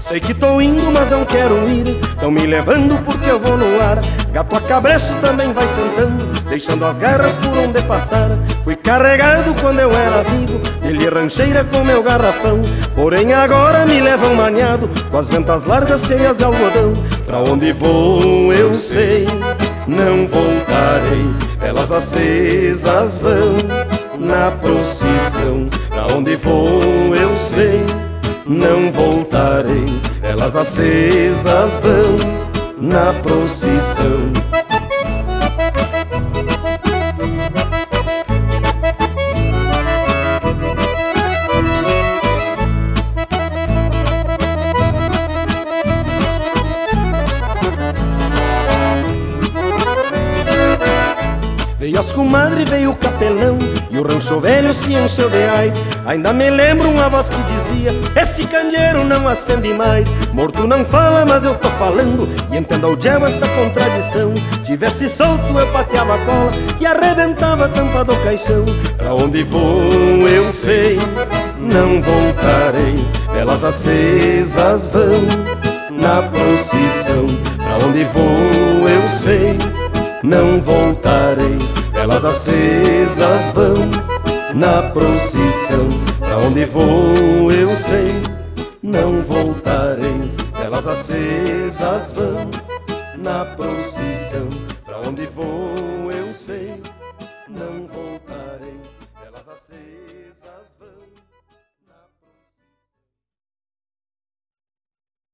Sei que tô indo, mas não quero ir. Tão me levando porque eu vou no ar. Gato a cabresto também vai sentando, deixando as garras por onde passar. Fui carregado quando eu era vivo, dele rancheira com meu garrafão. Porém agora me levam maniado, com as ventas largas cheias de algodão. Pra onde vou eu sei, não voltarei. Velas acesas vão na procissão. Pra onde vou eu sei, não voltarei. Velas acesas vão na procissão. Veio as comadre, veio o capelão, e o rancho velho se encheu de ais. Ainda me lembro uma voz que dizia: esse candeeiro não acende mais. Morto não fala, mas eu tô falando, e entenda o diabo esta contradição. Tivesse solto eu pateava a cola e arrebentava a tampa do caixão. Pra onde vou eu sei, não voltarei. Velas acesas vão na procissão. Pra onde vou eu sei, não voltarei. Velas acesas vão na procissão. Pra onde vou eu sei, não voltarei. Velas acesas vão na procissão. Pra onde vou eu sei, não voltarei. Velas acesas vão